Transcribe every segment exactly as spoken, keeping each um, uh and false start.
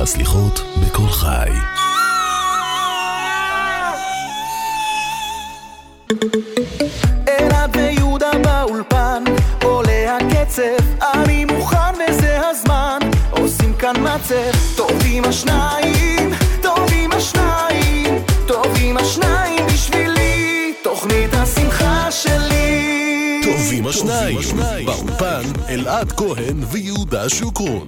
הסליחות בכל חי. אלעד ויהודה באולפן, עולה הקצב, אני מוכן וזה הזמן, עושים כאן מצב, טובים השניים, טובים השניים, טובים השניים בשבילי, תוכנית השמחה שלי. טובים השניים, באולפן אלעד כהן ויהודה שוקרון.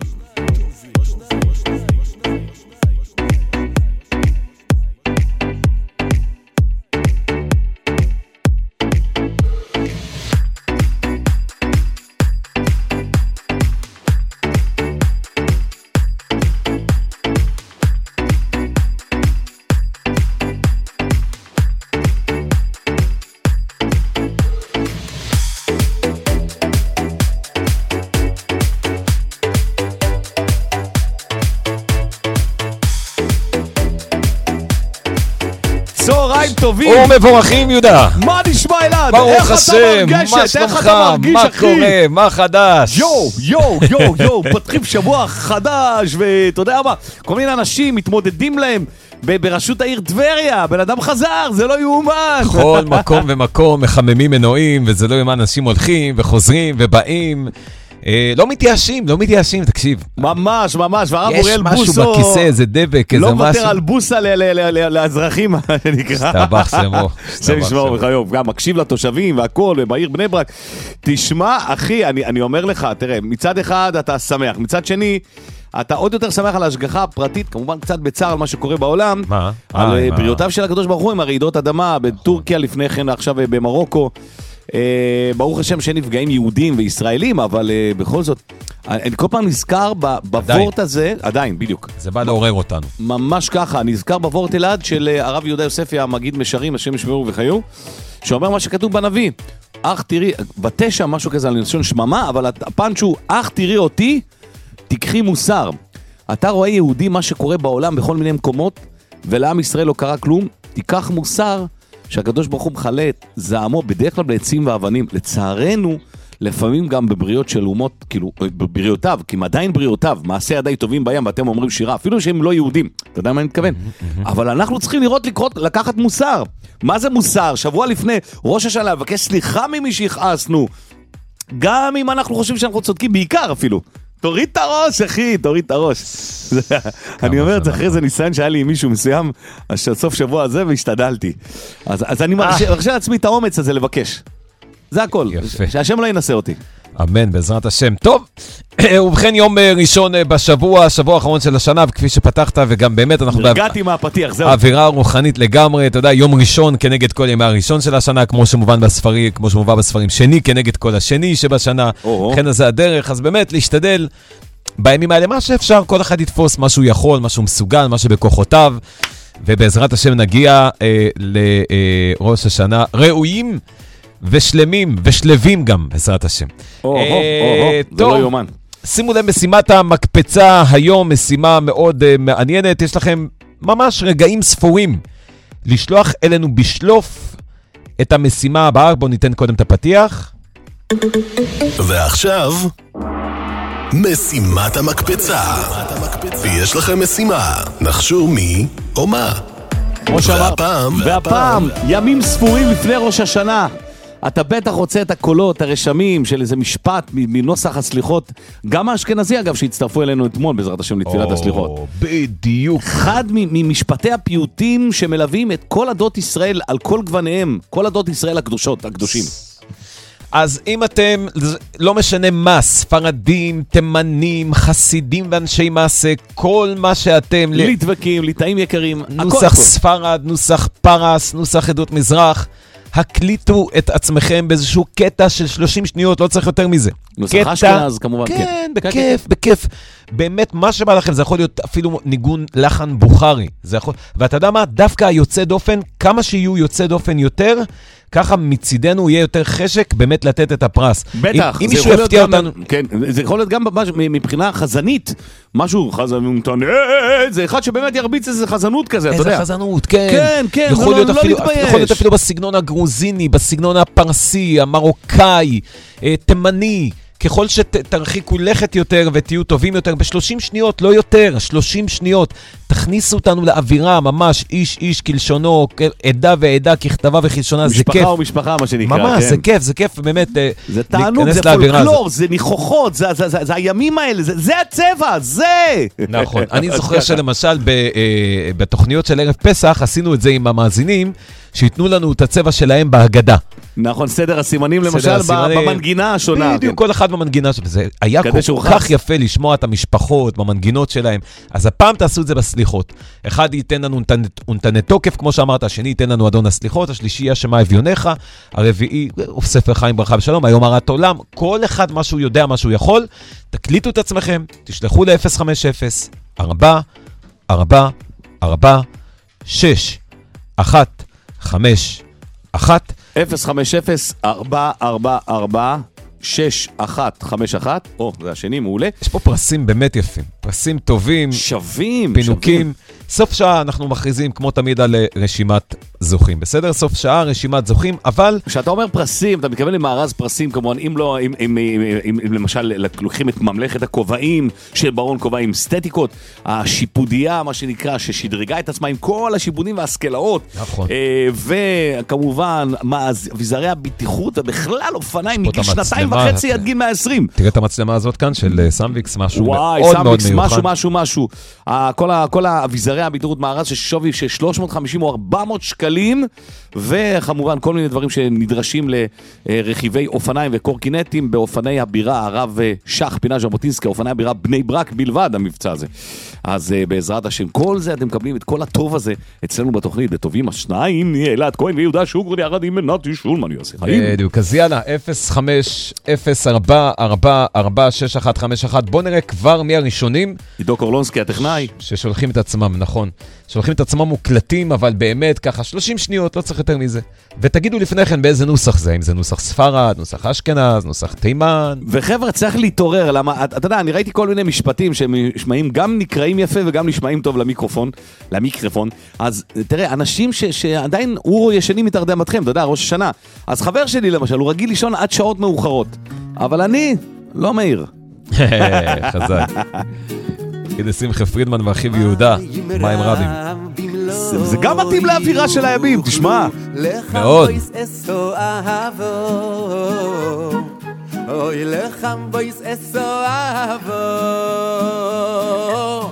טובים ומבורכים יהודה. מה נשמע אלעד? ברוך השם, מה שלומך? מה קורה? מה חדש? יו, יו, יו, יו, פותחים שבוע חדש, ואתה יודע מה, כל מיני אנשים מתמודדים להם ברשות העיר טבריה, בן אדם חזר, זה לא יאומן. כל מקום ומקום מחממים מנועים, וזה לא יאומן, אנשים הולכים וחוזרים ובאים. לא מתייאשים, לא מתייאשים, תקשיב. ממש, ממש, והרב אוריאל בוסו... יש משהו בכיסא, איזה דבק, איזה משהו. לא מוותר על בוסה לאזרחים, שנקרא. סתבח שמו. זה נשמע בחיוב, גם מקשיב לתושבים והכל, בעיר בני ברק. תשמע, אחי, אני אומר לך, תראה, מצד אחד אתה שמח, מצד שני... אתה עוד יותר שמח על ההשגחה הפרטית, כמובן קצת בצער על מה שקורה בעולם. מה? על בריאותיו של הקדוש ברוך הוא עם הרעידות אדמה, בטורקיה לפני כן, עכשיו במרוקו. ברוך השם שנפגעים יהודים וישראלים, אבל בכל זאת, אני כל פעם נזכר בוורט הזה, עדיין, בדיוק. זה בא לעורר אותנו. ממש ככה, נזכר בוורט אלעד של הרב יהודה יוספי, המגיד משרים, השם ישמרו וחיו, שאומר מה שכתוב בנביא, אך תראי, בתשע משהו כזה על לשון שממה, אבל הפאנץ' הוא, אך תראי אותי, תקחי מוסר. אתה רואה יהודי מה שקורה בעולם בכל מיני מקומות, ולעם ישראל לא קרה כלום, תיקח מוסר, שהקדוש ברוך הוא מחלה את זעמו בדרך כלל בעצים ואבנים. לצערנו, לפעמים גם בבריאות של אומות, כאילו, בבריאותיו, כי עדיין בריאותיו, מעשה ידי טובים בים, ואתם אומרים שירה, אפילו שהם לא יהודים. אתה יודע מה אני מתכוון? אבל אנחנו צריכים לראות, לקרות, לקחת מוסר. מה זה מוסר? שבוע לפני, ראש השנה, לבקש סליחה ממי שהכעסנו. גם אם אנחנו חושבים שאנחנו צודקים, בעיקר אפילו. תוריד את הראש, אחי, תוריד את הראש. אני אומר את זה אחרי זה ניסיון שהיה לי עם מישהו מסוים, סוף שבוע הזה, והשתדלתי. אז אני מרשה לעצמי את האומץ הזה לבקש. זה הכל. שהשם לא ינסה אותי. אמן, בעזרת השם. טוב, ובכן יום ראשון בשבוע, השבוע האחרון של השנה, וכפי שפתחת, וגם באמת אנחנו... הרגעתי מהפתיח, זהו. אווירה רוחנית לגמרי, אתה יודע, יום ראשון כנגד כל ימי הראשון של השנה, כמו שמובן בספרים, כמו שמובא בספרים, שני כנגד כל השני שבשנה, לכן זה הדרך, אז באמת להשתדל בימים האלה, מה שאפשר, כל אחד יתפוס מה שהוא יכול, מה שהוא מסוגל, מה שבכוחותיו, ובעזרת השם נגיע אה, לראש השנה ראויים, ושלמים, ושלבים גם, בעזרת השם. או, או, או, זה לא יומן. שימו להם משימת המקפצה היום, משימה מאוד מעניינת, יש לכם ממש רגעים ספורים לשלוח אלינו בשלוף את המשימה הבאה, בואו ניתן קודם את הפתיח. ועכשיו, משימת המקפצה. ויש לכם משימה, נחשו מי או מה. והפעם, והפעם, ימים ספורים לפני ראש השנה. אתה בטח רוצה את הקולות, הרשמים של איזה משפט מנוסח הסליחות, גם האשכנזי אגב שהצטרפו אלינו אתמול בעזרת השם לתפילת הסליחות. בדיוק. אחד ממשפטי הפיוטים שמלווים את כל עדות ישראל על כל גווניהם, כל עדות ישראל הקדושות, הקדושים. אז אם אתם, לא משנה מה, ספרדים, תימנים, חסידים ואנשי מעשה, כל מה שאתם... ליטבקים, ליטאים יקרים, נוסח ספרד, נוסח פרס, נוסח עדות מזרח, הקליטו את עצמכם באיזשהו קטע של שלושים שניות, לא צריך יותר מזה. נוסח אשכנז כמובן. כן, בכיף, בכיף. באמת, מה שבא לכם, זה יכול להיות אפילו ניגון לחן בוכרי. זה יכול... ואתה יודע מה? דווקא היוצא דופן, כמה שיהיו יוצא דופן יותר, ככה מצידנו יהיה יותר חשק באמת לתת את הפרס. בטח. אם מישהו יפתיע אותנו... כן, זה יכול להיות גם מבחינה חזנית, משהו חזנות, זה אחד שבאמת ירביץ איזה חזנות כזה, אתה יודע. איזה חזנות, כן. כן, כן, יכול לא להתבייש. יכול להיות אפילו בסגנון הגרוזיני, בסגנון הפרסי, המרוקאי, תימני, ככל שתרחיקו לכת יותר ותהיו טובים יותר, ב-שלושים שניות, לא יותר, שלושים שניות, תכניסו אותנו לאווירה, ממש איש איש כלשונו, עדה ועדה ככתבה וכלשונה, זה כיף. משפחה ומשפחה, מה שנקרא. ממש, זה כיף, זה כיף, באמת, זה תענוג, זה פולקלור, זה ניחוחות, זה הימים האלה, זה הצבע, זה! נכון, אני זוכר שלמשל בתוכניות של ערב פסח, עשינו את זה עם המאזינים, שיתנו לנו את הצבע שלהם בהגדה. נכון, סדר הסימנים למשל במנגינה השונה. בדיוק, כל אחד במנגינה שלהם. זה היה כל כך יפה לשמוע את המשפחות במנגינות שלהם. אז הפעם תעשו את זה בסליחות. אחד ייתן לנו נתני תוקף, כמו שאמרת, השני ייתן לנו אדון הסליחות, השלישי יהיה שמה אביונך, הרביעי, ספר חיים ברכה בשלום, היום הרת עולם, כל אחד מה שהוא יודע, מה שהוא יכול, תקליטו את עצמכם, תשלחו ל-אפס חמש אפס ארבע ארבע ארבע שש אחת חמש אחת אפס חמש אפס ארבע ארבע ארבע שש אחת חמש אחת, או, זה השני, מעולה. יש פה פרסים באמת יפים, פרסים טובים, שווים, פינוקים. שווים. סוף שעה אנחנו מכריזים כמו תמיד על רשימת זוכים, בסדר? סוף שעה, רשימת זוכים, אבל... כשאתה אומר פרסים, אתה מתכוון למארז פרסים, כמובן, אם לא, אם, אם, אם, אם, אם למשל לוקחים את ממלכת הכובעים של ברון כובעים סטטיקות, השיפודיה, מה שנקרא, ששדרגה את עצמה עם כל השיפודים והסקלאות, נכון. אה, וכמובן, אביזרי הבטיחות, ובכלל אופניים מגיל שנתיים וחצי עד גיל מאה ועשרים. תראה את המצלמה הזאת כאן של סמביקס, משהו וואי, מאוד סמביקס, מאוד מיוחד. משהו, משהו, משהו. כל, כל האביזרי הבטיחות מארז ששווי של שלוש מאות וחמישים או ארבע מאות שקלים, וכמובן כל מיני דברים שנדרשים לרכיבי אופניים וקורקינטים באופני הבירה הרב שח פינה ז'בוטינסקי, אופני הבירה בני ברק בלבד, המבצע הזה. אז בעזרת השם, כל זה אתם מקבלים את כל הטוב הזה אצלנו בתוכנית, בטובים השניים, אלעד כהן ויהודה שוגרון יחד עם מנתי שולמן יוסי חיים. בדיוק, אז יאללה, אפס חמש אפס ארבע ארבע ארבע שש אחת חמש אחת, בוא נראה כבר מי הראשונים. עידו קורלונסקי הטכנאי. ששולחים את עצמם, נכון. שולחים את עצמם מוקלטים, אבל באמת ככה שלושים שניות, לא צריך יותר מזה. ותגידו לפני כן באיזה נוסח זה, אם זה נוסח ספרד, נוסח אשכנז, נוסח תימן. וחבר'ה, צריך להתעורר, למה, אתה יודע, אני ראיתי כל מיני משפטים שמשמעים גם נקראים יפה וגם נשמעים טוב למיקרופון, למיקרופון. אז תראה, אנשים ש, שעדיין אורו ישנים מתרדמתכם, אתה יודע, ראש השנה. אז חבר שלי למשל, הוא רגיל לישון עד שעות מאוחרות. אבל אני לא מהיר. חזק. כדי שמחה פרידמן ואחיו יהודה, מים רבים. זה גם מתאים לאווירה של הימים, תשמע. מאוד. אוי לחם בויס אסו אהבו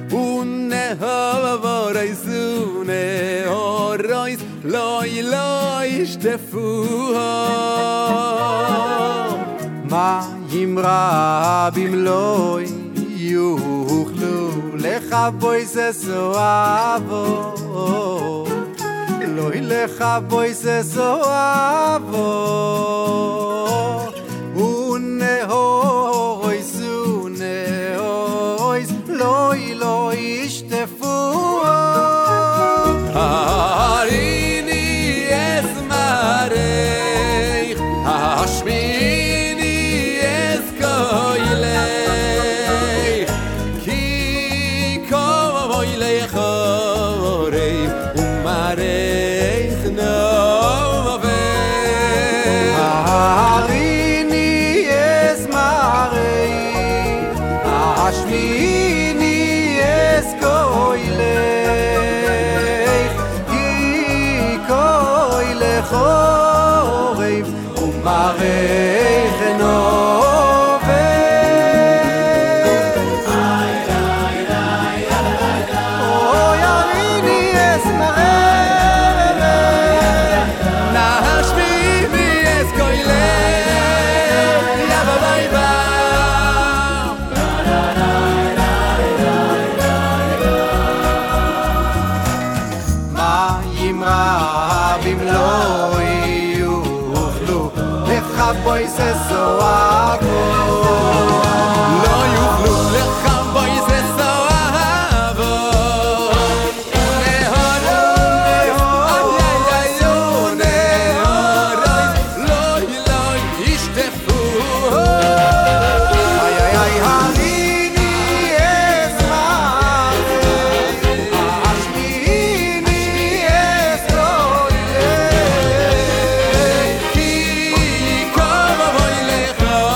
ונהוב רייסו נהורויס לוי לוי שטפו מים רבים לוי יוכלו לך בויס אסו אהבו לוי לך בויס אסו אהבו ונהויס ונהויס לוי לוי ישטפו הריני אס מרייך השמיני אס קוילך כי קובוי לך הורייך ומרייך נובך הריני אס מרייך השמיני אס קוילך כי קוילך הורייך ומרייך נובך boys so avo no yuklu lekham boys so avo ne holo ay ay ne holo loy loy ishtefu ay ay ay harini es mare ashmini es loy ki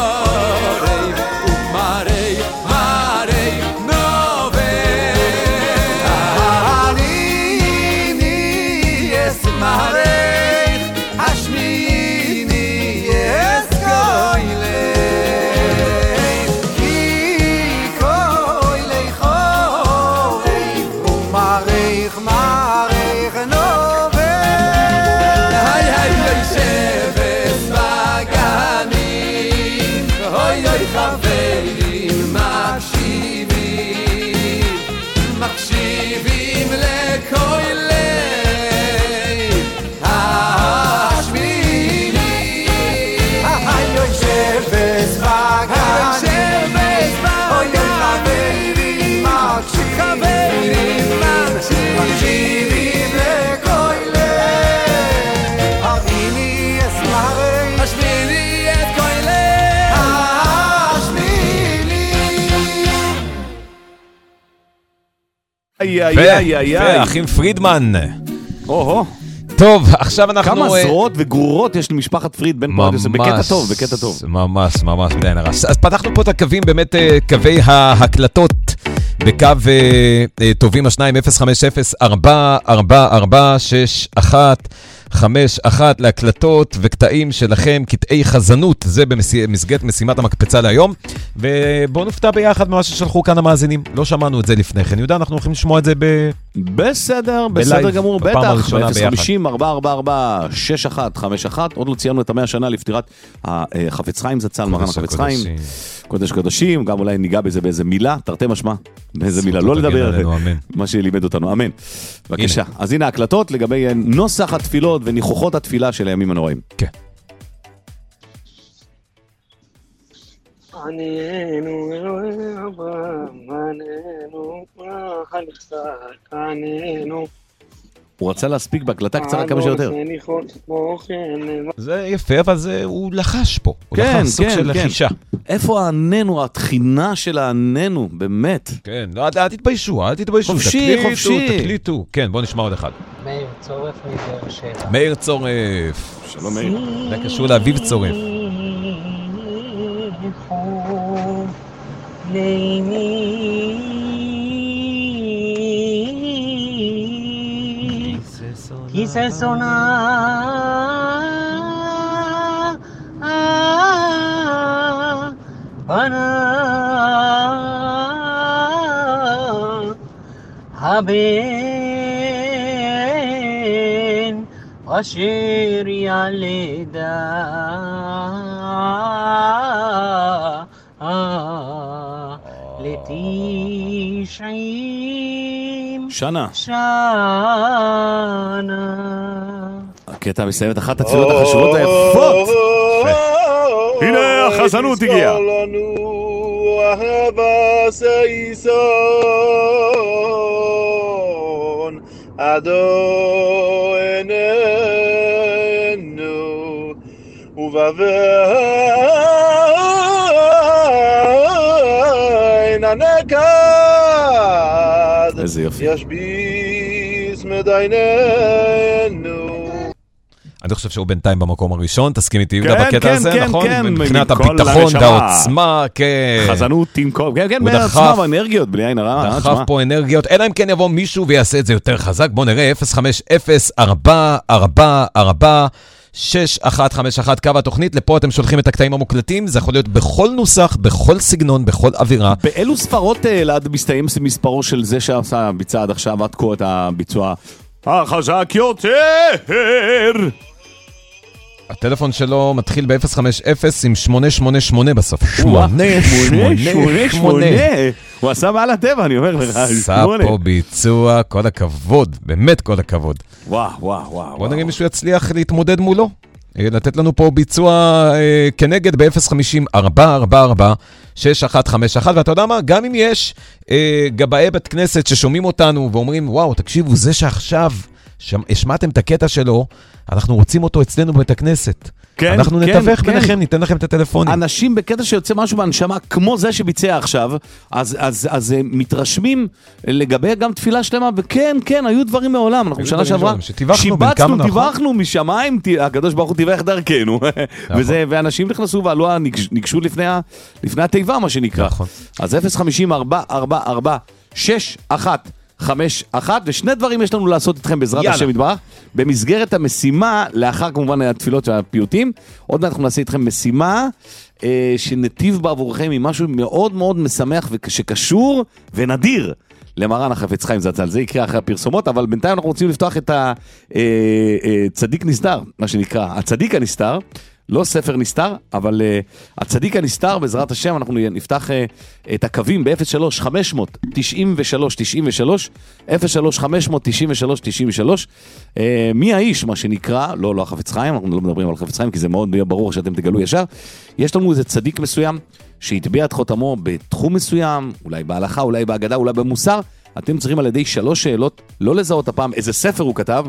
ואחים פרידמן. או-הו. טוב, עכשיו אנחנו... כמה זרועות וגרורות יש למשפחת פריד בן פורת יוסף, בקטע טוב, בקטע טוב. ממש, ממש, מדי נרס. אז פתחנו פה את הקווים, באמת קווי ההקלטות, בקו טובים השניים, אפס חמש אפס ארבע ארבע ארבע שש אחת חמש אחת להקלטות וקטעים שלכם, קטעי חזנות, זה במסגרת משימת המקפצה להיום, ובואו נופתע ביחד ממה ששלחו כאן המאזינים, לא שמענו את זה לפני כן, יהודה, אנחנו הולכים לשמוע את זה ב... בסדר, בסדר גמור, בטח, ב-אפס חמישים ארבע ארבע ארבע שש אחת חמש אחת, עוד לא ציינו את המאה שנה לפטירת החפץ חיים זצ"ל, מרן החפץ חיים, קודש קודשים, גם אולי ניגע בזה באיזה מילה, תרתי משמע, באיזה מילה, לא לדבר, מה שלימד אותנו, אמן. בבקשה, אז הנה ההקלטות לגבי נוסח התפילות וניחוחות התפילה של הימים הנוראים. כן. עננו אלוהי אברהם, עננו חליצת, עננו. הוא רצה להספיק בהקלטה קצרה כמה שיותר. זה יפה, אבל זה, הוא לחש פה. הוא כן, לחש סוג כן, של כן. לחישה. איפה העננו, התחינה של העננו, באמת. כן, לא, אל תתביישו, אל תתביישו. חופשי, תקליטו, חופשי. תקליטו. כן, בואו נשמע עוד אחד. מאיר צורף מבאר שבע. מאיר צורף. שלום מאיר. זה קשור לאביב צורף. כי זה שונה בנה הבן אשר ילדה לתשעים שנה. שנה. הקטע מסיים את אחת התפילות החשובות היפות. הנה החזנות הגיעה. אהבה סייסון עדו איננו ובבין הנקד איזה יופי. ישביס מדייננו. אני חושב שהוא בינתיים במקום הראשון, תסכים איתי יהודה כן, בקטע כן, הזה, כן, נכון? כן, מבחינת מכל הביטחון הנשמה. והעוצמה, כן. חזנות תמקום, כן, כן, הוא בעצמה דחף. אנרגיות, בלי עין הרע. דחף פה אנרגיות, אלא אם כן יבוא מישהו ויעשה את זה יותר חזק, בואו נראה, אפס חמש אפס ארבע ארבע ארבע שש אחת חמש אחת, קו התוכנית, לפה אתם שולחים את הקטעים המוקלטים, זה יכול להיות בכל נוסח, בכל סגנון, בכל אווירה. באילו ספרות אלעד מסתיים מספרו של זה שעשה ביצע עד עכשיו, עד כה את הביצוע החזק יותר? הטלפון שלו מתחיל ב-אפס חמש אפס עם שמונה שמונה שמונה בסוף. שמונה שמונה שמונה. הוא עשה מעל הטבע, אני אומר לך. עשה פה ביצוע, כל הכבוד, באמת כל הכבוד. וואו, וואו, וואו. בוא נראה מישהו יצליח להתמודד מולו. לתת לנו פה ביצוע אה, כנגד ב-אפס חמישים ארבע ארבע ארבע שש אחת חמש אחת, ואתה יודע מה? גם אם יש אה, גבאי בת כנסת ששומעים אותנו ואומרים, וואו, תקשיבו, זה שעכשיו שם, השמעתם את הקטע שלו, אנחנו רוצים אותו אצלנו בבית הכנסת. כן, אנחנו כן, נתווך כן. ביניכם, ניתן לכם את הטלפונים. אנשים בקטע שיוצא משהו בהנשמה, כמו זה שביצע עכשיו, אז, אז, אז הם מתרשמים לגבי גם תפילה שלמה, וכן, כן, היו דברים מעולם. אנחנו שנה שעברה, שיבצנו, טיווחנו משמיים, הקדוש ברוך הוא טיווח דרכנו, וזה, ואנשים נכנסו ועלו, ניגשו לפני, לפני התיבה, מה שנקרא. נכון. אז אפס חמישים ארבע ארבע ארבע שש אחת חמש אחת, ושני דברים יש לנו לעשות איתכם בעזרת השם יתברך, במסגרת המשימה, לאחר כמובן התפילות של הפיוטים, עוד מעט אנחנו נעשה איתכם משימה, אה, שנטיב בעבורכם עם משהו מאוד מאוד משמח ושקשור ונדיר למרן החפץ חיים זצ"ל. זה יקרה אחרי הפרסומות, אבל בינתיים אנחנו רוצים לפתוח את הצדיק נסתר, מה שנקרא, הצדיק הנסתר, לא ספר נסתר, אבל uh, הצדיק הנסתר, בעזרת השם, אנחנו נפתח uh, את הקווים ב-אפס שלוש חמש תשעים ושלוש תשעים ושלוש, אפס שלוש חמש תשעים ושלוש תשעים ושלוש, uh, מי האיש, מה שנקרא, לא, לא החפץ חיים, אנחנו לא מדברים על החפץ חיים, כי זה מאוד ברור שאתם תגלו ישר, יש לנו איזה צדיק מסוים, שהטביע את חותמו בתחום מסוים, אולי בהלכה, אולי בהגדה, אולי במוסר, אתם צריכים על ידי שלוש שאלות, לא לזהות הפעם איזה ספר הוא כתב,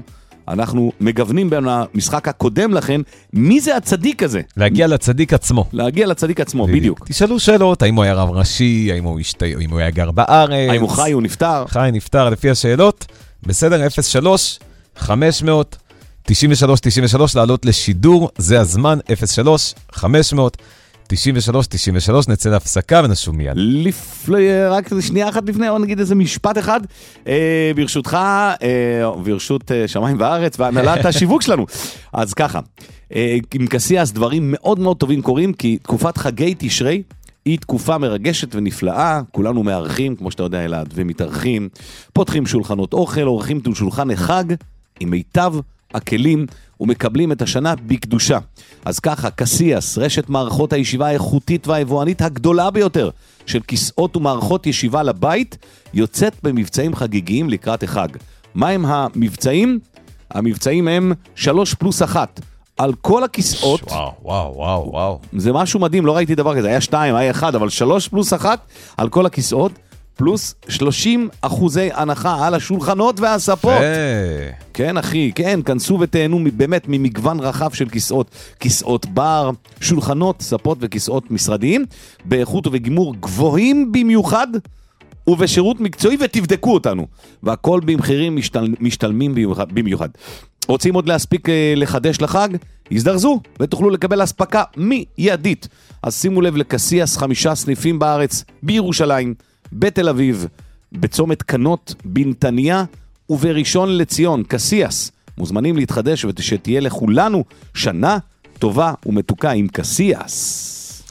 אנחנו מגוונים בין המשחק הקודם לכן, מי זה הצדיק הזה? להגיע לצדיק עצמו. להגיע לצדיק עצמו, בדיוק. תשאלו שאלות, האם הוא היה רב ראשי, האם הוא השתי... האם הוא היה גר בארץ. האם הוא חי, הוא נפטר. חי, נפטר, לפי השאלות. בסדר, אפס שלוש חמש מאות תשעים ושלוש תשעים ושלוש, לעלות לשידור, זה הזמן, אפס שלוש חמש מאות תשעים ושלוש תשעים ושלוש, נצא להפסקה ונשוב מיד. לפני, רק שנייה אחת לפני, או נגיד איזה משפט אחד, אה, ברשותך, אה, ברשות אה, שמיים וארץ, והנהלת השיווק שלנו. אז ככה, אה, עם קסיאס דברים מאוד מאוד טובים קורים, כי תקופת חגי תשרי, היא תקופה מרגשת ונפלאה, כולנו מארחים, כמו שאתה יודע אלעד, ומתארחים, פותחים שולחנות אוכל, עורכים שולחן החג, עם מיטב הכלים, ומקבלים את השנה בקדושה. אז ככה, קסיאס, רשת מערכות הישיבה האיכותית והיבואנית הגדולה ביותר, של כיסאות ומערכות ישיבה לבית, יוצאת במבצעים חגיגיים לקראת החג. מה הם המבצעים? המבצעים הם שלוש פלוס אחת. על כל הכיסאות, וואו, וואו, וואו, וואו. זה משהו מדהים, לא ראיתי דבר כזה, היה שתיים, היה אחד, אבל שלוש פלוס אחת על כל הכיסאות, פלוס שלושים אחוזי הנחה על השולחנות והספות. כן אחי, כן, כנסו ותהנו באמת ממגוון רחב של כיסאות, כיסאות בר, שולחנות, ספות וכיסאות משרדיים, באיכות ובגימור גבוהים במיוחד, ובשירות מקצועי, ותבדקו אותנו. והכל במחירים משתל, משתלמים במיוחד, במיוחד. רוצים עוד להספיק אה, לחדש לחג? הזדרזו ותוכלו לקבל הספקה מיידית. אז שימו לב לקסיאס, חמישה סניפים בארץ, בירושלים, בתל אביב, בצומת קנות, בנתניה ובראשון לציון. קסיאס, מוזמנים להתחדש ושתהיה לכולנו שנה טובה ומתוקה עם קסיאס.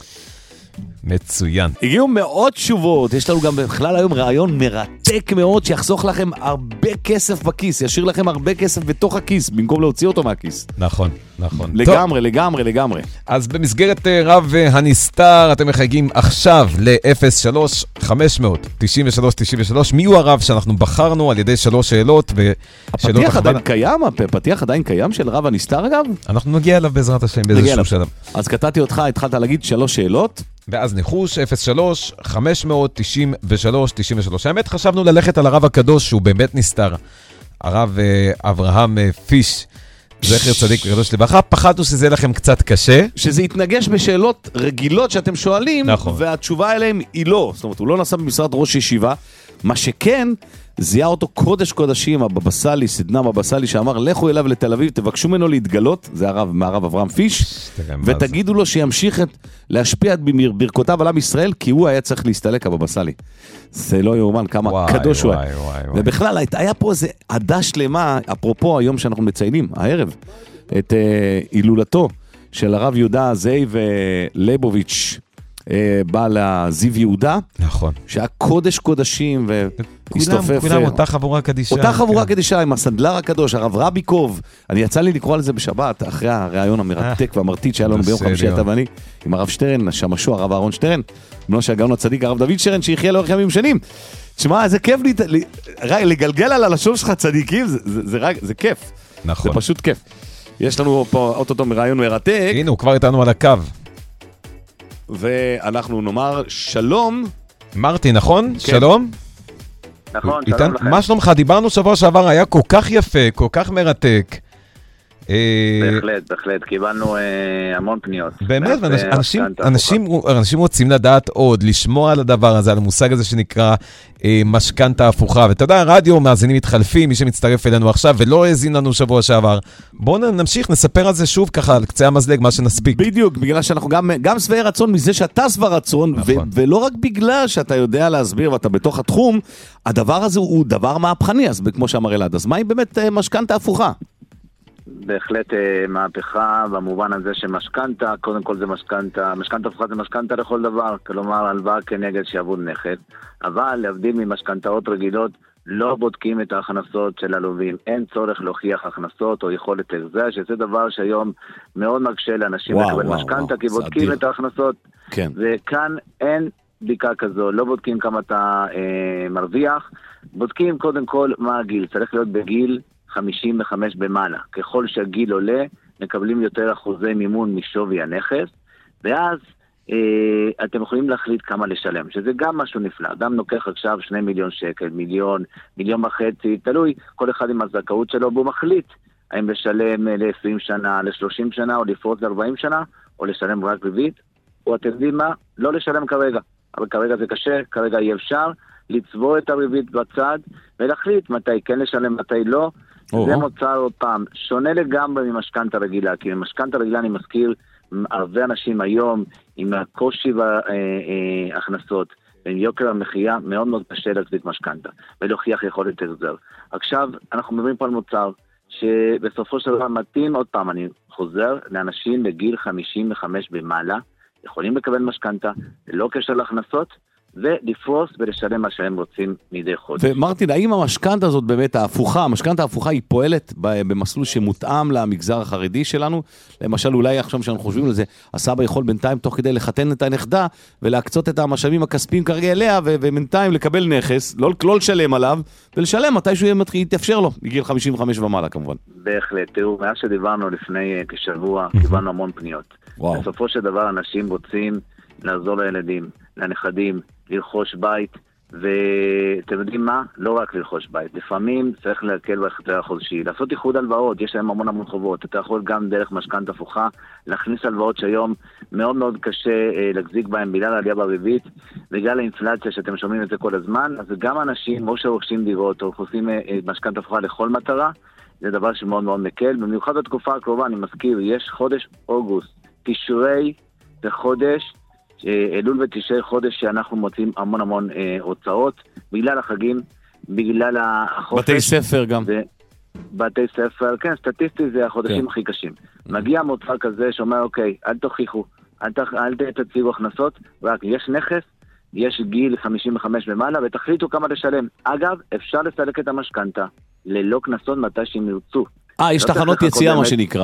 מצוין. הגיעו מאות תשובות, יש לנו גם בכלל היום רעיון מרתק מאוד שיחסוך לכם הרבה כסף בכיס, ישאיר לכם הרבה כסף בתוך הכיס, במקום להוציא אותו מהכיס. נכון, נכון. לגמרי, לגמרי, לגמרי. אז במסגרת רב הנסתר, אתם מחייגים עכשיו ל-אפס שלוש חמש מאות תשעים ושלוש תשעים ושלוש, מי הוא הרב שאנחנו בחרנו על ידי שלוש שאלות ושאלות הפתיח עדיין קיים? הפתיח עדיין קיים של רב הנסתר אגב? אנחנו נגיע אליו בעזרת השם באיזשהו שלב. אז קטעתי אותך, התחלת להגיד שלוש שאלות. ואז ניחוש, אפס שלוש חמש מאות תשעים ושלוש תשעים ושלוש. האמת, חשבנו ללכת על הרב הקדוש, שהוא באמת נסתר. הרב אברהם פיש, זכר צדיק וקדוש לברכה. פחדנו שזה יהיה לכם קצת קשה. שזה יתנגש בשאלות רגילות שאתם שואלים, נכון. והתשובה אליהם היא לא. זאת אומרת, הוא לא נסע במשרד ראש ישיבה. מה שכן, זיהה אותו קודש קודשים, הבבא סאלי, סדנה בבא סאלי, שאמר, לכו אליו לתל אביב, תבקשו ממנו להתגלות, זה הרב, מהרב אברהם פיש, ותגידו לו שימשיך את, להשפיע את ברכותיו על עם ישראל, כי הוא היה צריך להסתלק, הבבא סאלי. זה לא יאומן כמה וואי, קדוש וואי, הוא היה. וואי, וואי. ובכלל, היה פה איזה עדה שלמה, אפרופו היום שאנחנו מציינים, הערב, את אה, הילולתו של הרב יהודה זאב ליבוביץ', בעל הזיו יהודה, נכון. שהיה קודש קודשים והסתופף. כולם אותה חבורה קדישה. אותה חבורה קדישה עם הסנדלר הקדוש, הרב רביקוב. אני יצא לי לקרוא על זה בשבת, אחרי הרעיון המרתק והמרטיט שהיה לנו ביום חמישי אתה ואני, עם הרב שטרן, השמשוע, הרב אהרון שטרן, בנו שהגאון הצדיק, הרב דוד שטרן, שיחיה לאורך ימים שנים. תשמע, זה כיף לי, לגלגל על הלשון שלך צדיקים, זה כיף. נכון. זה פשוט כיף. יש לנו פה אוטוטו מרעיון מרתק. הנה, הוא כבר איתנו על הקו. ואנחנו נאמר שלום. מרטי, נכון? כן. שלום? נכון, איתן, שלום לכם. מה שלומך? דיברנו שבוע שעבר, היה כל כך יפה, כל כך מרתק. בהחלט, בהחלט, קיבלנו אה, המון פניות. באמת, אנשים, אנשים, אנשים רוצים לדעת עוד, לשמוע על הדבר הזה, על המושג הזה שנקרא אה, משכנתה הפוכה. ואתה יודע, הרדיו, מאזינים מתחלפים, מי שמצטרף אלינו עכשיו ולא האזין לנו שבוע שעבר. בואו נמשיך, נספר על זה שוב ככה, על קצה המזלג, מה שנספיק. בדיוק, בגלל שאנחנו גם, גם שבעי רצון מזה שאתה שבע רצון, נכון. ו- ולא רק בגלל שאתה יודע להסביר ואתה בתוך התחום, הדבר הזה הוא דבר מהפכני, אז כמו שאמר אלעד, אז מה היא באמת אה, משכנתה הפוכה? בהחלט אה, מהפכה במובן הזה שמשכנתה, קודם כל זה משכנתה, משכנתה הפוכה זה משכנתה לכל דבר, כלומר הלוואה כנגד שעבוד נכד, אבל להבדיל ממשכנתאות רגילות, לא בודקים את ההכנסות של הלווים, אין צורך להוכיח הכנסות או יכולת החזר, שזה דבר שהיום מאוד מקשה לאנשים וואו, לקבל וואו, משכנתה, וואו, כי בודקים את ההכנסות, כן. וכאן אין בדיקה כזו, לא בודקים כמה אתה אה, מרוויח, בודקים קודם כל מה הגיל, צריך להיות בגיל חמישים וחמש במעלה. ככל שהגיל עולה, מקבלים יותר אחוזי מימון משווי הנכס, ואז אה, אתם יכולים להחליט כמה לשלם, שזה גם משהו נפלא. אדם נוקח עכשיו שני מיליון שקל, מיליון, מיליון וחצי, תלוי כל אחד עם הזכאות שלו, והוא מחליט האם לשלם ל-עשרים שנה, ל-שלושים שנה, או לפרוט ל-ארבעים שנה, או לשלם רק ריבית, או אתם יודעים מה? לא לשלם כרגע. אבל כרגע זה קשה, כרגע אי אפשר לצבור את הריבית בצד, ולהחליט מתי כן לשלם, מתי לא. זה מוצר עוד פעם, שונה לגמרי ממשכנתא רגילה, כי במשכנתא רגילה אני מזכיר, הרבה אנשים היום עם הקושי בהכנסות, עם יוקר המחיה, מאוד מאוד קשה להחזיק משכנתא, ולהוכיח יכולת החזר. עכשיו, אנחנו מדברים פה על מוצר, שבסופו של דבר מתאים, עוד פעם, אני חוזר, לאנשים בגיל חמישים וחמש במעלה, יכולים לקבל משכנתא, ללא קשר להכנסות, ולפרוס ולשלם מה שהם רוצים מדי חודש. ומרטין, האם המשכנתא הזאת באמת ההפוכה, המשכנתא ההפוכה היא פועלת במסלול שמותאם למגזר החרדי שלנו? למשל, אולי עכשיו שאנחנו חושבים על זה, הסבא יכול בינתיים תוך כדי לחתן את הנכדה, ולהקצות את המשאבים הכספיים כרגע אליה, ובינתיים לקבל נכס, לא, לא לשלם עליו, ולשלם מתי שהוא יתאפשר לו, בגיל חמישים וחמש ומעלה כמובן. בהחלט, תראו, מאז שדיברנו לפני כשבוע, קיבלנו המון פניות. וואו. בסופו של דבר אנשים רוצים לעזור לילדים, לנכדים, לרכוש בית, ואתם יודעים מה? לא רק לרכוש בית. לפעמים צריך להקל בהחזר החודשי, לעשות איחוד הלוואות, יש להם המון המון חובות. אתה יכול גם דרך משכנתא הפוכה, להכניס הלוואות שהיום מאוד מאוד קשה אה, להחזיק בהם בגלל העלייה בריבית, בגלל האינפלציה שאתם שומעים את זה כל הזמן, אז גם אנשים, או שרוכשים דירות, או עושים אה, משכנתא הפוכה לכל מטרה, זה דבר שמאוד מאוד מקל. במיוחד בתקופה הקרובה, אני מזכיר, יש חודש אוגוסט, תשרי וחודש, אלול ותשרי חודש שאנחנו מוצאים המון המון אה, הוצאות, בגלל החגים, בגלל החופש. בתי ספר גם. זה, בתי ספר, כן, סטטיסטי זה החודשים כן. הכי קשים. מגיע מוצר כזה שאומר, אוקיי, אל תוכיחו, אל, תח, אל תציגו הכנסות, רק יש נכס, יש גיל חמישים וחמש במעלה, ותחליטו כמה לשלם. אגב, אפשר לסלק את המשכנתא, ללא כנסות מתי שהם ירצו. אה, יש תחנות יציאה מה שנקרא.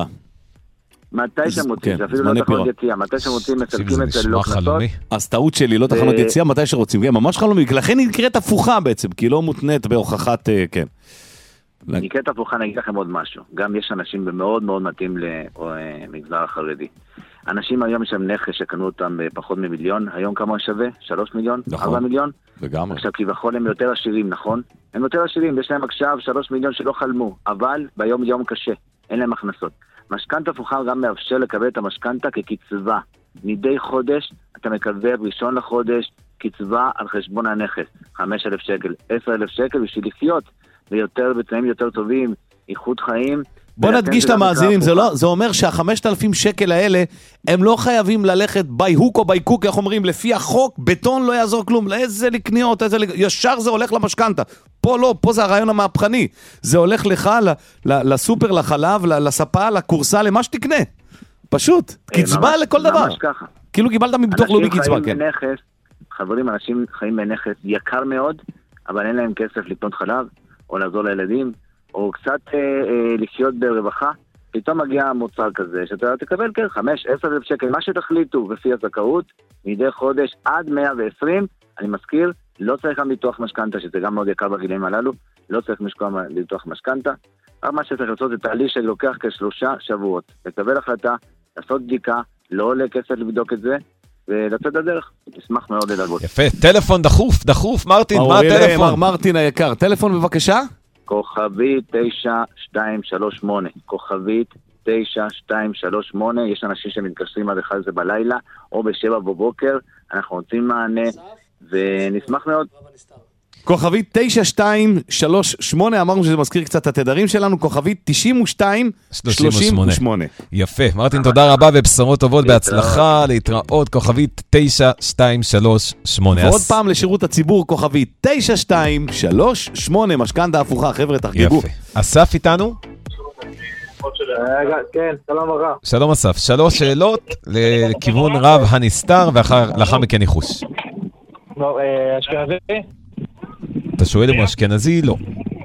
מתי שהם מוצאים, זה אפילו לא תחנות יציאה, מתי שהם מוצאים, מסלקים את זה ללא כנסות. אז טעות שלי, לא תחנות יציאה, מתי שרוצים, כן, ממש חלומי, לכן היא נקראת הפוכה בעצם, כי היא לא מותנית בהוכחת, כן. היא נקראת הפוכה, אני אגיד לכם עוד משהו, גם יש אנשים במאוד מאוד מתאים למגזר החרדי. אנשים היום יש להם נכס שקנו אותם בפחות ממיליון, היום כמה שווה? שלוש מיליון? ארבע מיליון? לגמרי. עכשיו כביכול הם יותר עשירים, נכון? הם יותר עשירים, יש להם עכשיו שלוש מיליון שלא חלמו, אבל ביום יום קשה, אין להם הכנסות. משכנתא הפוכה גם מאפשר לקבל את המשכנתא כקצבה. מדי חודש אתה מקבל ראשון לחודש קצבה על חשבון הנכס. חמישה אלף שקל, עשרה אלף שקל בשביל לחיות ויותר בתנאים יותר טובים, איכות חיים. בוא נדגיש למאזינים, זה, לא, זה אומר שהחמשת אלפים שקל האלה, הם לא חייבים ללכת בי הוק או בי קוק, איך אומרים, לפי החוק, בטון לא יעזור כלום, איזה לקניות, איזה, ישר זה הולך למשכנתא. פה לא, פה זה הרעיון המהפכני. זה הולך לך לסופר, לחלב, לספה, לקורסה, למה שתקנה. פשוט, קצבה לכל דבר. כאילו קיבלת מביטוח לאומי קצבה, כן. חברים, אנשים חיים בנכס יקר מאוד, אבל אין להם כסף לקנות חלב, או לעזור לילדים, או קצת אה, אה, לחיות ברווחה, פתאום מגיע מוצר כזה, שאתה תקבל כן, חמש, עשר אלף שקל, מה שתחליטו בפי הזכאות, מדי חודש עד מאה ועשרים, אני מזכיר, לא צריך גם ביטוח משכנתא, שזה גם מאוד יקר בגילים הללו, לא צריך ביטוח משכנתא, רק מה שצריך לעשות זה תהליך שלוקח כשלושה שבועות, לקבל החלטה, לעשות בדיקה, לא עולה כסף לבדוק את זה, ולצאת הדרך, נשמח מאוד לדרגות. יפה, טלפון דחוף, דחוף, מרטין, מה הטלפון? מר מרטין היקר, טלפון בבקשה? כוכבית תשע שתיים שלוש שמונה, כוכבית תשע שתיים שלוש שמונה, יש אנשים שמתקשרים עד אחד זה בלילה, או בשבע בבוקר, אנחנו רוצים מענה, ונשמח מאוד. כוכבית תשע שתיים שלוש שמונה, אמרנו שזה מזכיר קצת את התדרים שלנו, כוכבית תשעים ושתיים שלושים ושמונה. יפה, מרטין, תודה רבה ובשורות טובות, בהצלחה, להתראות, כוכבית תשע שתיים שלוש שמונה. ועוד פעם לשירות הציבור, כוכבית תשע שתיים שלוש שמונה, משכנתא הפוכה, חבר'ה, תחגגו. יפה. אסף איתנו? כן, שלום הרב. שלום אסף, שלוש שאלות לכיוון רב הנסתר, ולאחר מכן ניחוש. לא, אשכנזי? אתה שואל אם הוא אשכנזי? לא.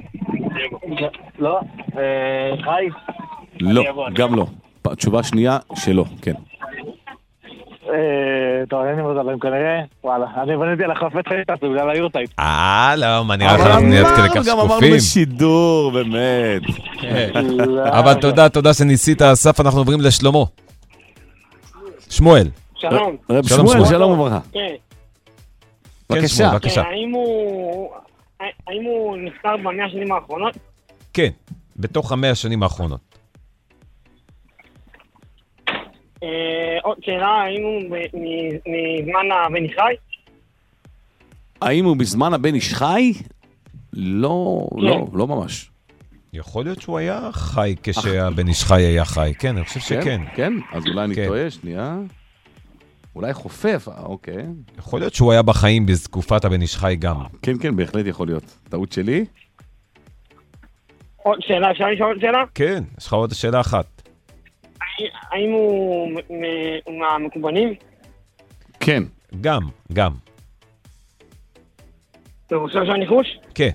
לא? חי? לא, גם לא. תשובה שנייה שלא, כן. טוב, אין לי מוזל, הם כנראה, וואלה, אני בניתי על החפת חיטה, זה בגלל היורטייט. אה, לא, מה נראה לך אנחנו נהיית כדי כך שקופים? גם אמרנו בשידור, באמת. אבל תודה, תודה שניסית, אסף, אנחנו עוברים לשלמה. שמואל. שלום. שמואל, שלום וברכה. כן. בבקשה. בבקשה. האם הוא נפטר במאה השנים האחרונות? כן, בתוך המאה השנים האחרונות. עוד שאלה, האם הוא מזמן הבן איש חי? האם הוא בזמן הבן איש חי? לא, לא, לא ממש. יכול להיות שהוא היה חי כשהבן איש חי היה חי, כן, אני חושב שכן. כן? אז אולי אני טועה, שנייה. אולי חופף, אוקיי. יכול להיות שהוא היה בחיים בתקופת הבן איש חי גם. כן, כן, בהחלט יכול להיות. טעות שלי? עוד שאלה, אפשר לשאול עוד שאלה? כן, יש לך עוד שאלה אחת. האם הוא מהמקובנים? כן. גם, גם. הוא עושה של הניחוש? כן.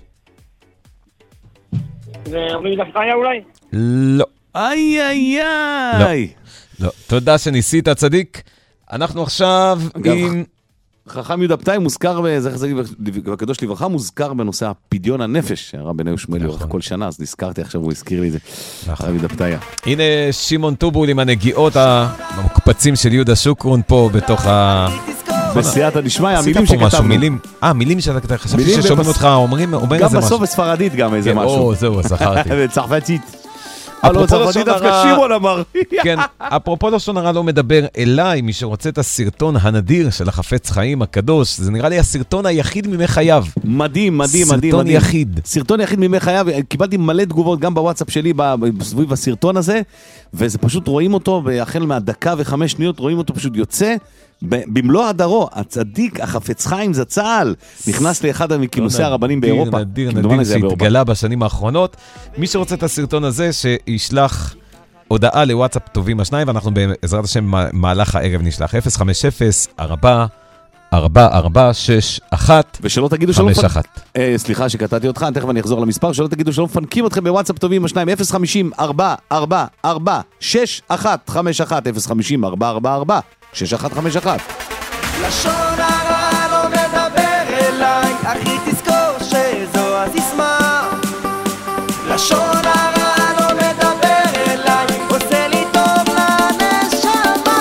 זה רבי דווקא אולי? לא. איי איי איי. לא, תודה שניסית, צדיק. אנחנו עכשיו עם... חכם יהודה פתאי מוזכר, והקדוש לברכה מוזכר בנושא הפדיון הנפש, שהרב בניהו שמואל יורך כל שנה, אז נזכרתי עכשיו, הוא הזכיר לי את זה. חכם יהודה פתאי. הנה שמעון טובול עם הנגיעות המוקפצים של יהודה שוקרון פה בתוך ה... בסייעתא דשמיא, המילים שכתבנו. אה, מילים שאתה כתב, חשבתי ששומעים אותך, אומרים איזה משהו. גם בסוף בספרדית גם איזה משהו. או, זהו, זכרתי. וצרפתית. לא, צרפתית דווקא שמעון אמר. כן, אפרופו לשון הרע לא מדבר אליי, מי שרוצה את הסרטון הנדיר של החפץ חיים הקדוש, זה נראה לי הסרטון היחיד מימי חייו. מדהים, מדהים, מדהים. סרטון יחיד. סרטון יחיד מימי חייו, קיבלתי מלא תגובות גם בוואטסאפ שלי, סביב הסרטון הזה, וזה פשוט רואים אותו, והחל מהדקה וחמש שניות רואים אותו פשוט יוצא, במלוא הדרו, הצדיק, החפץ חיים זצ"ל, נכנס לאחד מכינוסי הרבנים באירופה. נדיר, נדיר, שהתגלה בשנים האחרונות. מי שרוצה את הסרטון הזה, שישלח הודעה לוואטסאפ טובים השניים, ואנחנו בעזרת השם מהלך הערב נשלח אפס חמש אפס ארבע ארבע ארבע שש אחת ושלא תגידו שלא סליחה שקטעתי אותך, תכף אני אחזור למספר, שלא תגידו שלא מפנקים אתכם בוואטסאפ טובים השניים, אפס חמישים ארבע ארבע ארבע שש אחת חמש אחת, אפס חמישים ארבע ארבע ארבע שש אחת חמש אחת. לשון הרע לא מדבר אליי, אחי תזכור שזו הסיסמה. לשון הרע לא מדבר אליי, עושה לי טוב לנשמה.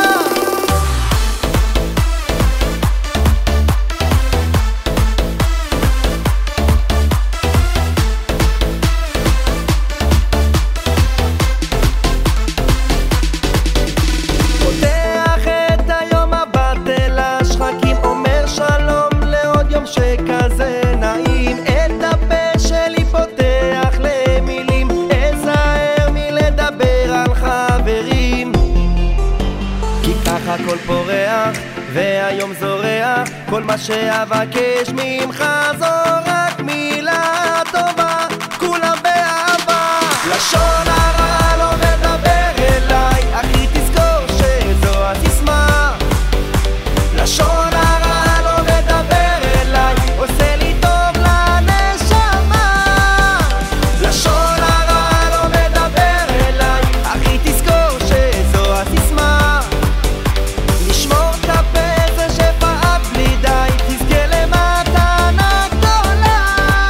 פותח את היום הבא תל השחקים, אומר שלום לעוד יום שכזה נעים. את הפה שלי פותח למילים, אזהר מלדבר על חברים, כי ככה הכל פורח והיום זורח, כל מה שאבקש ממך זו רק מילה טובה, כולם באהבה. לשון הרע לא מדבר אליי, אחי תזכור שזו הסיסמה. לשון הרע לא מדבר אליי, עושה לי טוב לנשמה. לשון הרע לא מדבר אליי, אחי תזכור שזו הסיסמה. לשמור את הפה זה שפעת בלי די, תזכה למתנה גדולה.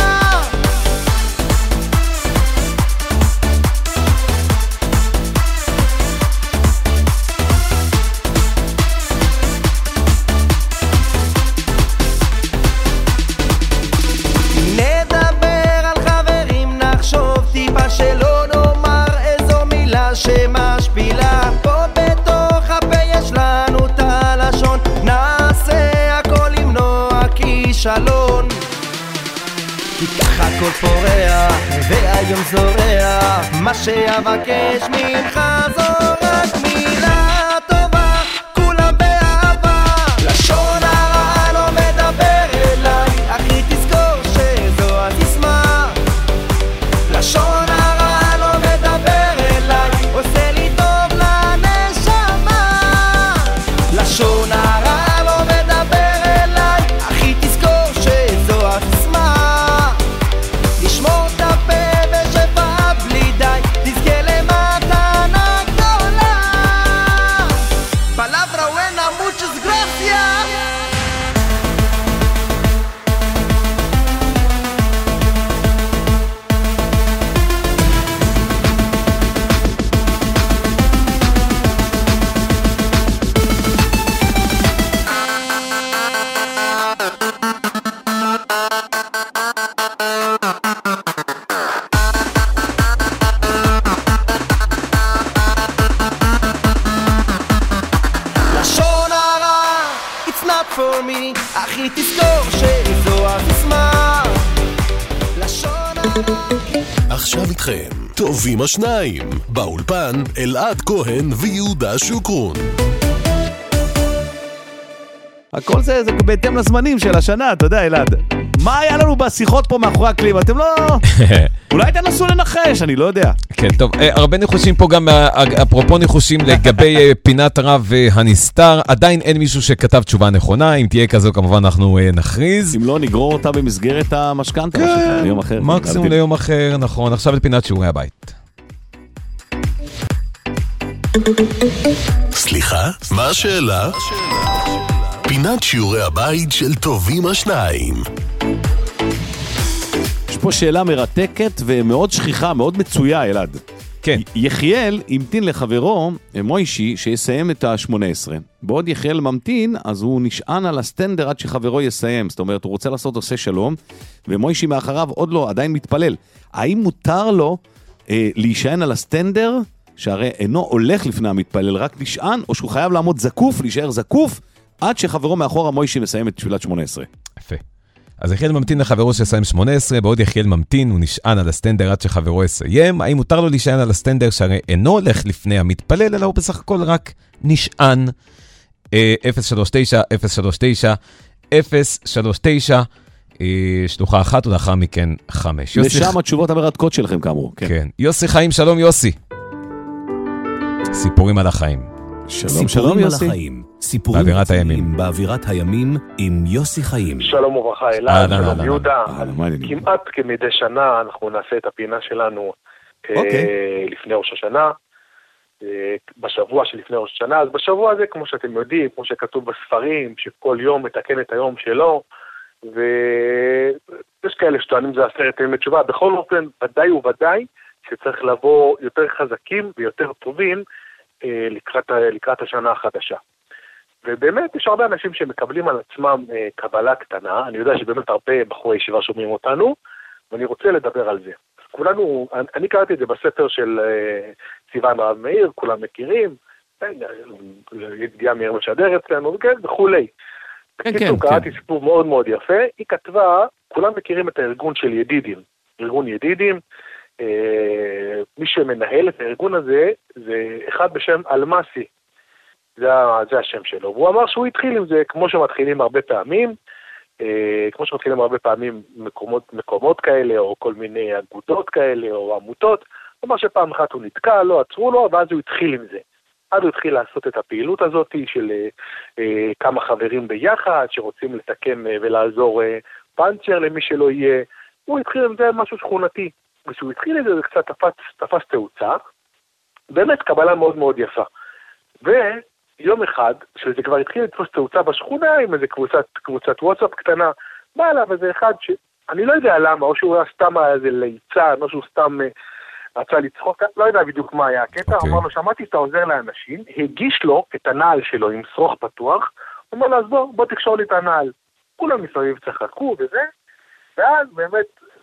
נדבר על חברים, נחשוב טיפה שלא נאמר איזו מילה שמשפילה. פה בתוך הפה יש לנו את הלשון, נעשה הכל למנוע כישלון, כי ככה הכל פורח והיום זורח, מה שאבקש ממך זו רק מילה טובה, כולם באהבה. לשון הרע לא מדבר אליי, אחי תזכור שזו הסיסמה. לשון הרע לא מדבר אליי, עושה לי טוב לנשמה. לשון הרע לא מדבר אליי, אחי תזכור שזו הסיסמה. לשמור את הפה ושפעה בלי די, תזכה למתנה גדולה. עכשיו איתכם, טובים השניים, באולפן אלעד כהן ויהודה שוקרון. הכל זה, זה בהתאם לזמנים של השנה, אתה יודע, אלעד. מה היה לנו בשיחות פה מאחורי הקלים? אתם לא... אולי תנסו לנחש, אני לא יודע. כן, טוב, הרבה ניחושים פה גם, אפרופו ניחושים לגבי פינת רב הנסתר, עדיין אין מישהו שכתב תשובה נכונה, אם תהיה כזו כמובן אנחנו נכריז. אם לא, נגרור אותה במסגרת המשכנתה, כן, ליום אחר. מקסימום ליום אחר, נכון. עכשיו לפינת שיעורי הבית. סליחה, מה השאלה? פינת שיעורי הבית של טובים השניים. יש פה שאלה מרתקת ומאוד שכיחה, מאוד מצויה, אלעד. כן. יחיאל המתין לחברו, מוישי, שיסיים את ה-שמונה עשרה. בעוד יחיאל ממתין, אז הוא נשען על הסטנדר עד שחברו יסיים. זאת אומרת, הוא רוצה לעשות עושה שלום, ומוישי מאחריו עוד לא, עדיין מתפלל. האם מותר לו אה, להישען על הסטנדר, שהרי אינו הולך לפני המתפלל, רק נשען, או שהוא חייב לעמוד זקוף, להישאר זקוף, עד שחברו מאחור מוישי מסיים את תפילת שמונה עשרה. יפה. אז יחיאל ממתין לחברו שיסיים שמונה עשרה, בעוד יחיאל ממתין, הוא נשען על הסטנדר עד שחברו יסיים. האם מותר לו להישען על הסטנדר שהרי אינו הולך לפני המתפלל, אלא הוא בסך הכל רק נשען? אפס שלוש תשע, אפס שלוש תשע, אפס שלוש תשע, שלוחה אחת ולאחר מכן חמש. לשם התשובות המרתקות שלכם כאמור. כן. יוסי חיים, שלום יוסי. סיפורים על החיים. שלום, שלום יוסי. סיפורים באווירת הימים. באווירת הימים עם יוסי חיים. שלום וברכה אלעד, שלום יהודה. כמעט כמדי שנה אנחנו נעשה את הפינה שלנו לפני ראש השנה, בשבוע שלפני ראש השנה. אז בשבוע הזה, כמו שאתם יודעים, כמו שכתוב בספרים, שכל יום מתקן את היום שלו, ויש כאלה שטוענים זה עשרת ימי תשובה. בכל אופן, ודאי וודאי שצריך לבוא יותר חזקים ויותר טובים לקראת, לקראת השנה החדשה. ובאמת יש הרבה אנשים שמקבלים על עצמם אה, קבלה קטנה, אני יודע שבאמת הרבה בחורי ישיבה שומעים אותנו, ואני רוצה לדבר על זה. אז כולנו, אני, אני קראתי את זה בספר של אה, סיוון רב מאיר, כולם מכירים, ידיעה מאיר משדר אצלנו, וכן, וכולי. כן, בקיצור, כן, קראתי כן. סיפור מאוד מאוד יפה, היא כתבה, כולם מכירים את הארגון של ידידים, ארגון ידידים, אה, מי שמנהל את הארגון הזה, זה אחד בשם אלמסי, זה, זה השם שלו. והוא אמר שהוא התחיל עם זה, כמו שמתחילים הרבה פעמים, אה, כמו שמתחילים הרבה פעמים מקומות, מקומות כאלה, או כל מיני אגודות כאלה, או עמותות. הוא אמר שפעם אחת הוא נתקע, לא עצרו לו, ואז הוא התחיל עם זה. אז הוא התחיל לעשות את הפעילות הזאת של אה, אה, כמה חברים ביחד, שרוצים לתקן אה, ולעזור אה, פנצ'ר למי שלא יהיה. הוא התחיל עם זה משהו שכונתי. כשהוא התחיל עם זה, זה קצת תפס, תפס תאוצה. באמת קבלה מאוד מאוד יפה. ו... יום אחד, שזה כבר התחיל לתפוס תאוצה בשכונה, עם איזה קבוצת, קבוצת וואטסאפ קטנה, בא אליו איזה אחד שאני לא יודע למה, או שהוא היה סתם איזה ליצן, או שהוא סתם uh, רצה לצחוק, לא יודע בדיוק מה היה הקטע, okay. אמר לו, שמעתי שאתה עוזר לאנשים, הגיש לו את הנעל שלו עם שרוך פתוח, הוא אומר לו, אז בוא, בוא תקשור לי את הנעל. כולם מסביב צחקו וזה, ואז באמת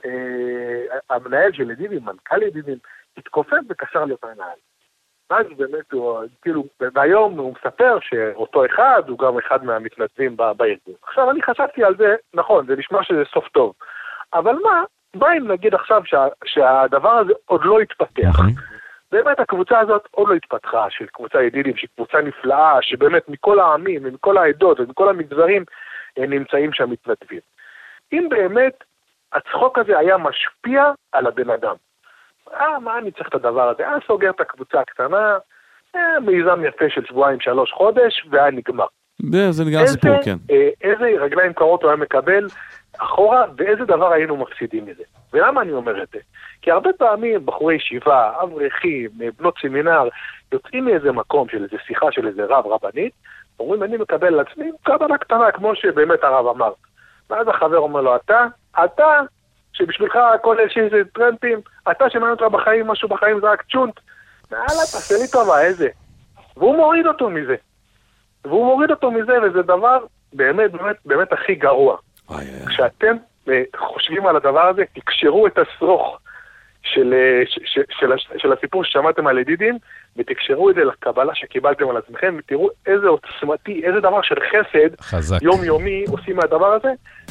אה, המנהל של ידידים, מנכ"ל ידידים, התכופף וקשר לי את הנעל. אז באמת הוא, כאילו, והיום הוא מספר שאותו אחד הוא גם אחד מהמתנדבים בארגון. עכשיו אני חשבתי על זה, נכון, זה נשמע שזה סוף טוב, אבל מה, מה אם נגיד עכשיו שה, שהדבר הזה עוד לא התפתח? באמת הקבוצה הזאת עוד לא התפתחה, של קבוצה ידידים, שהיא קבוצה נפלאה, שבאמת מכל העמים, מכל העדות ומכל המגזרים נמצאים שם מתנדבים. אם באמת הצחוק הזה היה משפיע על הבן אדם, אה, מה אני צריך את הדבר הזה? אה, סוגר את הקבוצה הקטנה, אה, מיזם יפה של שבועיים, שלוש חודש, והיה נגמר. זה נגמר הסיפור, כן. אה, איזה רגליים קרות הוא היה מקבל אחורה, ואיזה דבר היינו מפסידים מזה. ולמה אני אומר את זה? כי הרבה פעמים בחורי ישיבה, אברכים, בנות סמינר, יוצאים מאיזה מקום של איזה שיחה של איזה רב רבנית, אומרים, אני מקבל לעצמי קבלה קטנה, כמו שבאמת הרב אמר. ואז החבר אומר לו, אתה, אתה, שבשבילך כל איזושהי זה טרמפים, אתה שמענו אותך בחיים, משהו בחיים זה רק צ'ונט, נעלה, תעשה לי טובה, איזה. והוא מוריד אותו מזה. והוא מוריד אותו מזה, וזה דבר באמת, באמת, באמת הכי גרוע. כשאתם חושבים על הדבר הזה, תקשרו את השרוך של, של, של, של הסיפור ששמעתם על ידידים, ותקשרו את זה לקבלה שקיבלתם על עצמכם, ותראו איזה עוצמתי, איזה דבר של חסד, חזק. יומיומי עושים מהדבר הזה,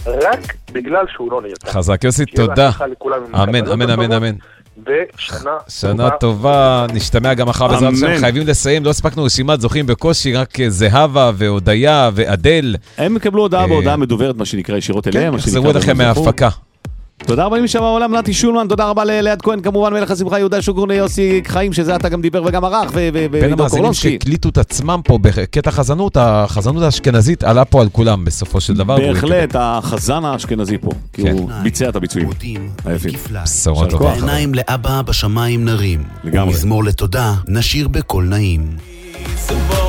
רק בגלל שהוא לא נרצח. חזק, יוסי, תודה. אמן, אמן, אמן, אמן. ושנה שנה טובה, נשתמע גם אחר בעזרת השם, חייבים לסיים, לא הספקנו רשימת זוכים בקושי, רק זהבה והודיה ואדל. הם יקבלו הודעה בהודעה מדוברת, מה שנקרא ישירות אליהם. כן, יחזרו לכם מההפקה. תודה רבה משם העולם, נתי שולמן, תודה רבה לליעד כהן, כמובן מלך השמחה יהודה שוקרון, יוסי חיים, שזה אתה גם דיבר וגם ערך, בין המאזינים שהקליטו את עצמם פה בקטע חזנות, החזנות האשכנזית עלה פה על כולם בסופו של דבר. בהחלט, החזן האשכנזי פה, כי הוא ביצע את הביצועים. היפים. בשורות טובה. העיניים לאבא בשמיים נרים, ומזמור לתודה נשיר בקול נעים.